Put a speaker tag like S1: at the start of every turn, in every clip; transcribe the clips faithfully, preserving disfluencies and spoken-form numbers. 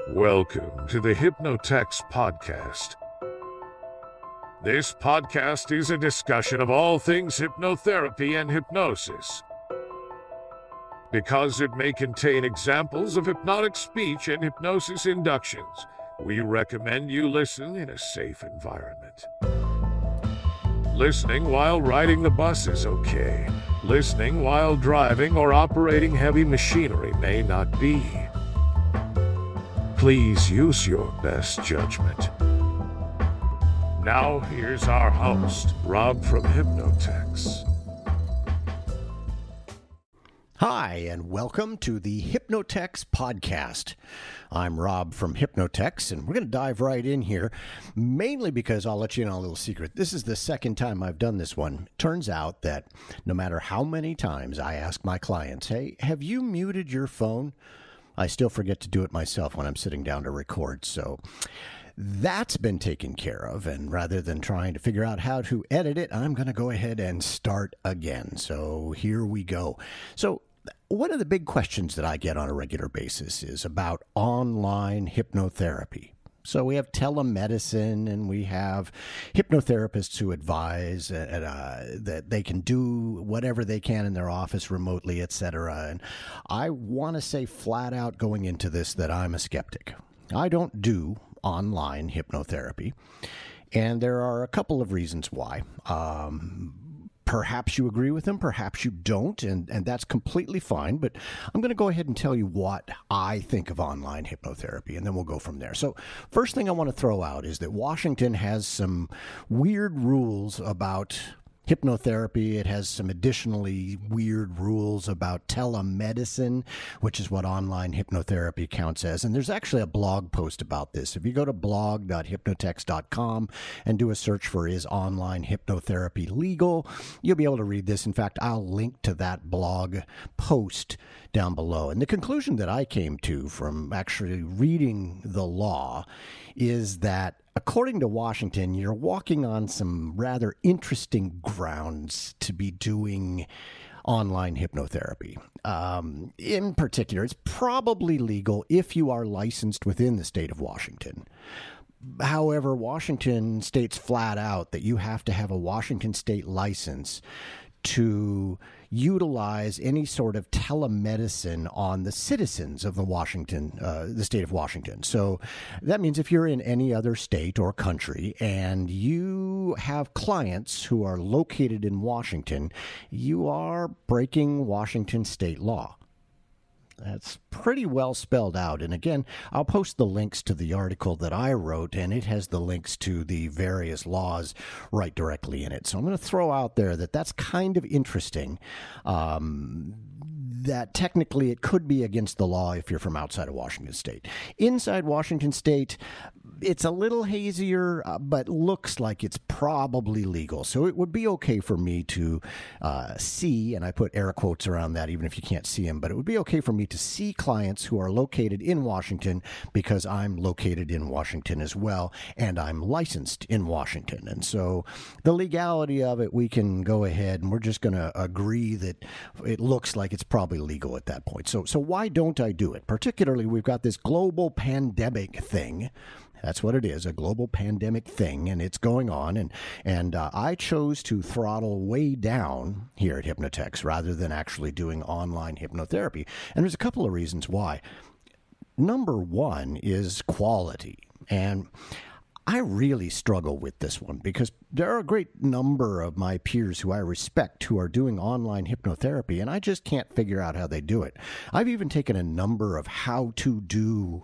S1: Welcome to the Hypnotex Podcast. This podcast is a discussion of all things hypnotherapy and hypnosis. Because it may contain examples of hypnotic speech and hypnosis inductions, we recommend you listen in a safe environment. Listening while riding the bus is okay. Listening while driving or operating heavy machinery may not be. Please use your best judgment. Now, here's our host, Rob from Hypnotex.
S2: Hi, and welcome to the Hypnotex Podcast. I'm Rob from Hypnotex, and we're going to dive right in here, mainly because I'll let you know a little secret. This is the second time I've done this one. It turns out that no matter how many times I ask my clients, hey, have you muted your phone? I still forget to do it myself when I'm sitting down to record, so that's been taken care of, and rather than trying to figure out how to edit it, I'm going to go ahead and start again. So here we go. So one of the big questions that I get on a regular basis is about online hypnotherapy. So we have telemedicine, and we have hypnotherapists who advise uh, that they can do whatever they can in their office remotely, et cetera. And I want to say flat out going into this that I'm a skeptic. I don't do online hypnotherapy, and there are a couple of reasons why. Um, Perhaps you agree with them, perhaps you don't, and, and that's completely fine. But I'm going to go ahead and tell you what I think of online hypnotherapy, and then we'll go from there. So first thing I want to throw out is that Washington has some weird rules about hypnotherapy. It has some additionally weird rules about telemedicine, which is what online hypnotherapy counts as. And there's actually a blog post about this. If you go to blog dot hypnotex dot com and do a search for Is Online Hypnotherapy Legal, you'll be able to read this. In fact, I'll link to that blog post down below. And the conclusion that I came to from actually reading the law is that according to Washington, you're walking on some rather interesting grounds to be doing online hypnotherapy. Um, in particular, it's probably legal if you are licensed within the state of Washington. However, Washington states flat out that you have to have a Washington state license to utilize any sort of telemedicine on the citizens of the Washington, uh, the state of Washington. So that means if you're in any other state or country and you have clients who are located in Washington, you are breaking Washington state law. That's pretty well spelled out. And again, I'll post the links to the article that I wrote, and it has the links to the various laws right directly in it. So I'm going to throw out there that that's kind of interesting, um, that technically it could be against the law if you're from outside of Washington state. Inside Washington state, it's a little hazier, uh, but looks like it's probably legal. So it would be okay for me to uh, see, and I put air quotes around that even if you can't see them, but it would be okay for me to see clients who are located in Washington because I'm located in Washington as well, and I'm licensed in Washington. And so the legality of it, we can go ahead and we're just going to agree that it looks like it's probably legal at that point. So, so why don't I do it? Particularly, we've got this global pandemic thing. That's what it is, a global pandemic thing, and it's going on. And and uh, I chose to throttle way down here at Hypnotex rather than actually doing online hypnotherapy. And there's a couple of reasons why. Number one is quality. And I really struggle with this one because there are a great number of my peers who I respect who are doing online hypnotherapy, and I just can't figure out how they do it. I've even taken a number of how to do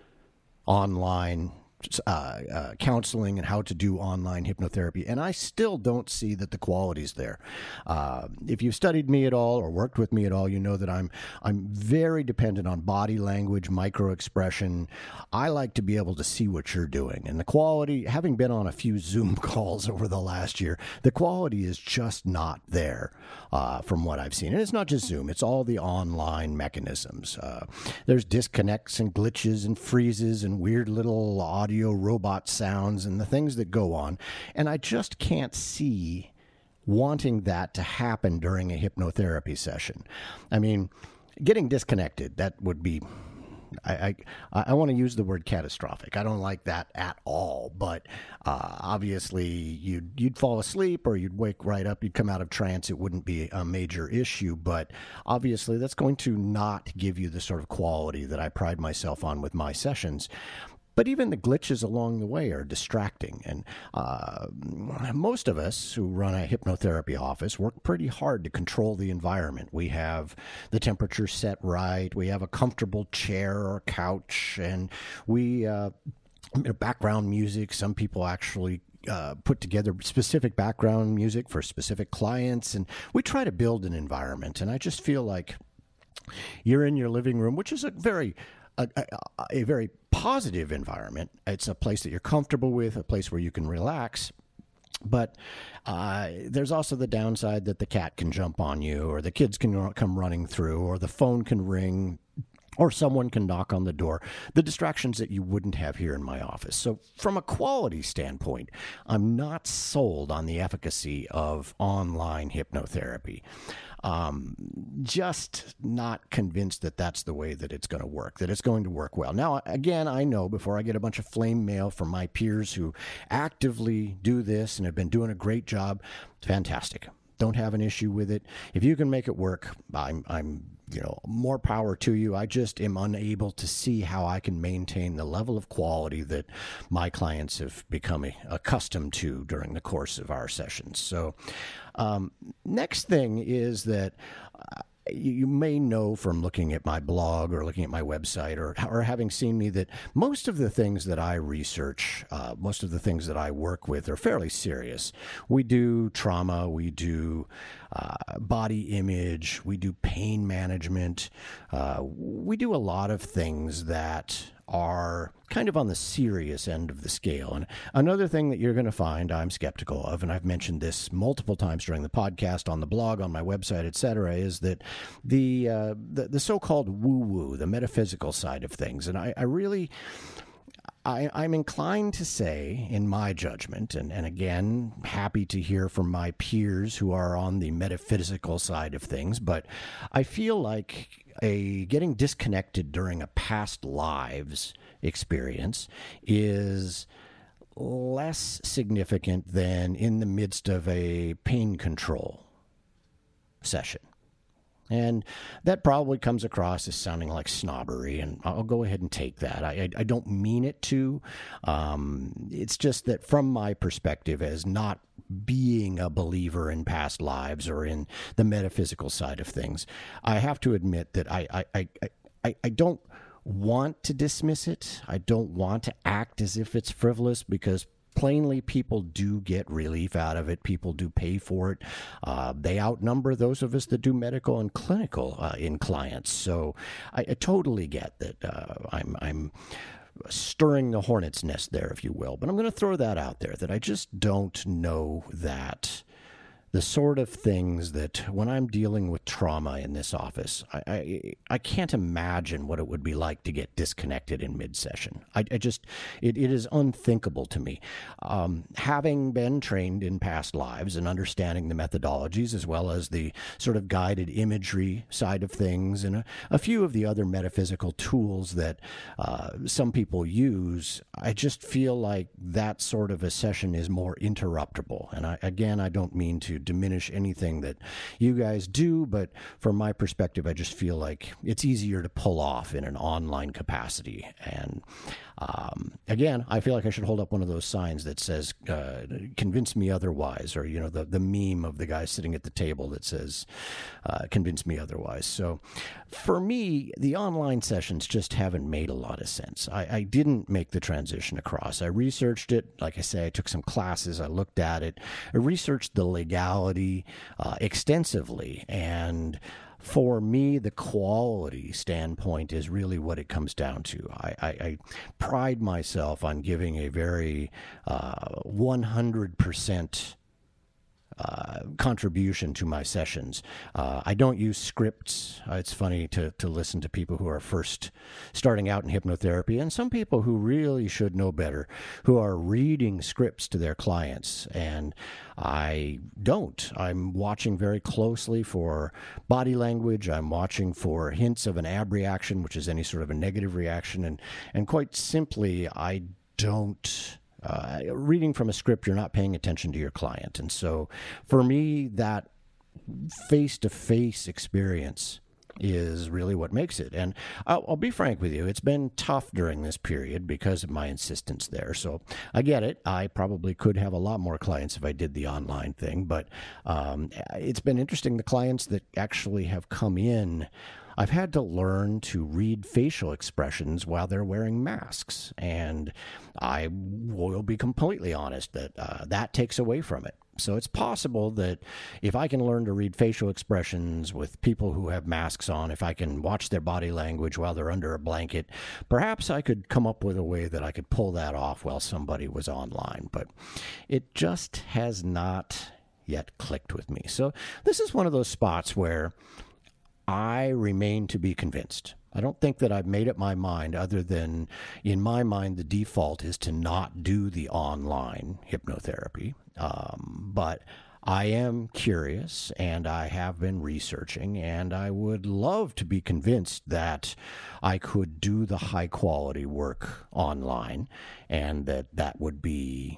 S2: online Uh, uh, counseling and how to do online hypnotherapy, and I still don't see that the quality's there. Uh, if you've studied me at all or worked with me at all, you know that I'm I'm very dependent on body language, micro expression. I like to be able to see what you're doing, and the quality, having been on a few Zoom calls over the last year, the quality is just not there uh, from what I've seen. And it's not just Zoom, it's all the online mechanisms. Uh, there's disconnects and glitches and freezes and weird little audio robot sounds and the things that go on. And I just can't see wanting that to happen during a hypnotherapy session. I mean, getting disconnected, that would be I, I, I want to use the word catastrophic. I don't like that at all. But uh, obviously, you'd you'd fall asleep or you'd wake right up. You'd come out of trance. It wouldn't be a major issue. But obviously, that's going to not give you the sort of quality that I pride myself on with my sessions. But even the glitches along the way are distracting. And uh, most of us who run a hypnotherapy office work pretty hard to control the environment. We have the temperature set right. We have a comfortable chair or couch. And we, uh, background music, some people actually uh, put together specific background music for specific clients. And we try to build an environment. And I just feel like you're in your living room, which is a very A, a, a very positive environment. It's a place that you're comfortable with, a place where you can relax. But uh, there's also the downside that the cat can jump on you, or the kids can come running through, or the phone can ring, or someone can knock on the door. The distractions that you wouldn't have here in my office. So from a quality standpoint, I'm not sold on the efficacy of online hypnotherapy. Um, just not convinced that that's the way that it's going to work, that it's going to work well. Now, again, I know before I get a bunch of flame mail from my peers who actively do this and have been doing a great job, fantastic. Don't have an issue with it. If you can make it work, I'm, I'm, you know, more power to you. I just am unable to see how I can maintain the level of quality that my clients have become accustomed to during the course of our sessions. So, um, next thing is that uh, you may know from looking at my blog or looking at my website or, or having seen me that most of the things that I research, uh, most of the things that I work with are fairly serious. We do trauma, we do uh, body image, we do pain management. Uh, we do a lot of things that are kind of on the serious end of the scale. And another thing that you're going to find I'm skeptical of, and I've mentioned this multiple times during the podcast, on the blog, on my website, et cetera, is that the, uh, the, the so-called woo-woo, the metaphysical side of things. And I, I really... I, I'm inclined to say, in my judgment, and, and again, happy to hear from my peers who are on the metaphysical side of things, but I feel like a getting disconnected during a past lives experience is less significant than in the midst of a pain control session. And that probably comes across as sounding like snobbery, and I'll go ahead and take that. I, I, I don't mean it to. Um, it's just that from my perspective as not being a believer in past lives or in the metaphysical side of things, I have to admit that I, I, I, I, I don't want to dismiss it. I don't want to act as if it's frivolous, because plainly, people do get relief out of it. People do pay for it. Uh, they outnumber those of us that do medical and clinical uh, in clients. So I, I totally get that. Uh, I'm, I'm stirring the hornet's nest there, if you will. But I'm going to throw that out there, that I just don't know that the sort of things that when I'm dealing with trauma in this office, I, I, I can't imagine what it would be like to get disconnected in mid-session. I, I just, it, it is unthinkable to me. Um, having been trained in past lives and understanding the methodologies as well as the sort of guided imagery side of things and a, a few of the other metaphysical tools that uh, some people use, I just feel like that sort of a session is more interruptible. And I, again, I don't mean to diminish anything that you guys do, but from my perspective, I just feel like it's easier to pull off in an online capacity. And um, again, I feel like I should hold up one of those signs that says, uh, convince me otherwise, or, you know, the, the meme of the guy sitting at the table that says, uh, convince me otherwise. So for me, the online sessions just haven't made a lot of sense. I, I didn't make the transition across. I researched it. Like I say, I took some classes. I looked at it. I researched the legality uh, extensively, and for me, the quality standpoint is really what it comes down to. I, I, I pride myself on giving a very uh, one hundred percent uh, contribution to my sessions. Uh, I don't use scripts. Uh, it's funny to, to listen to people who are first starting out in hypnotherapy, and some people who really should know better, who are reading scripts to their clients. And I don't. I'm watching very closely for body language. I'm watching for hints of an ab reaction, which is any sort of a negative reaction. And, and quite simply, I don't... Uh, reading from a script, you're not paying attention to your client. And so for me, that face-to-face experience is really what makes it. And I'll, I'll be frank with you, it's been tough during this period because of my insistence there. So I get it. I probably could have a lot more clients if I did the online thing, but um, it's been interesting. The clients that actually have come in, I've had to learn to read facial expressions while they're wearing masks. And I will be completely honest that uh, that takes away from it. So it's possible that if I can learn to read facial expressions with people who have masks on, if I can watch their body language while they're under a blanket, perhaps I could come up with a way that I could pull that off while somebody was online. But it just has not yet clicked with me. So this is one of those spots where I remain to be convinced. I don't think that I've made up my mind, other than in my mind, the default is to not do the online hypnotherapy. Um, but I am curious, and I have been researching, and I would love to be convinced that I could do the high quality work online, and that that would be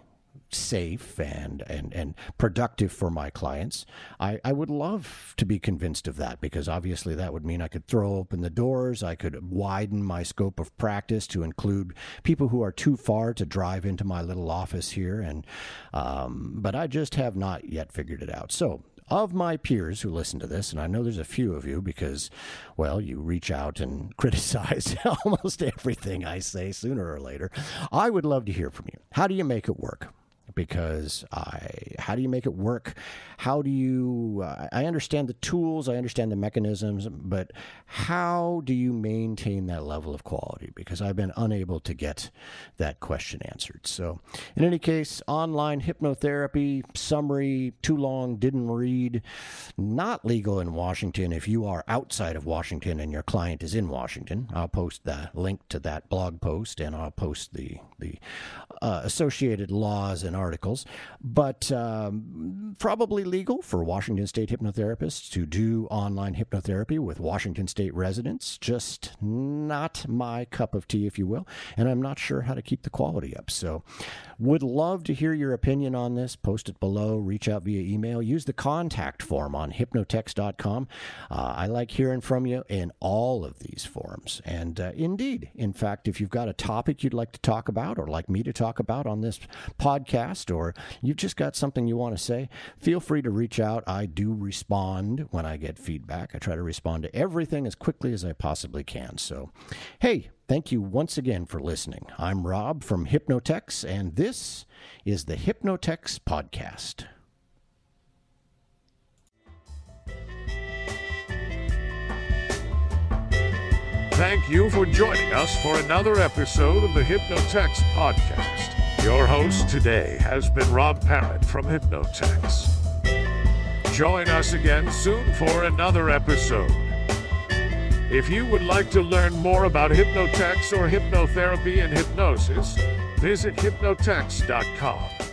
S2: safe and, and, and productive for my clients. I, I would love to be convinced of that, because obviously that would mean I could throw open the doors. I could widen my scope of practice to include people who are too far to drive into my little office here. And um, but I just have not yet figured it out. So of my peers who listen to this, and I know there's a few of you because, well, you reach out and criticize almost everything I say sooner or later, I would love to hear from you. How do you make it work? Because I, how do you make it work? How do you, uh, I understand the tools, I understand the mechanisms, but how do you maintain that level of quality? Because I've been unable to get that question answered. So in any case, online hypnotherapy, summary, too long, didn't read, not legal in Washington if you are outside of Washington and your client is in Washington. I'll post the link to that blog post, and I'll post the, the uh, associated laws and articles, but um, probably legal for Washington State hypnotherapists to do online hypnotherapy with Washington State residents. Just not my cup of tea, if you will, and I'm not sure how to keep the quality up. So would love to hear your opinion on this. Post it below, reach out via email, use the contact form on hypnotex dot com. Uh, I like hearing from you in all of these forums. And uh, indeed, in fact, if you've got a topic you'd like to talk about or like me to talk about on this podcast, or you've just got something you want to say, feel free to reach out. I do respond when I get feedback. I try to respond to everything as quickly as I possibly can. So, hey, thank you once again for listening. I'm Rob from Hypnotex, and this is the Hypnotex Podcast.
S1: Thank you for joining us for another episode of the Hypnotex Podcast. Your host today has been Rob Parrott from Hypnotex. Join us again soon for another episode. If you would like to learn more about Hypnotex or hypnotherapy and hypnosis, visit hypnotex dot com.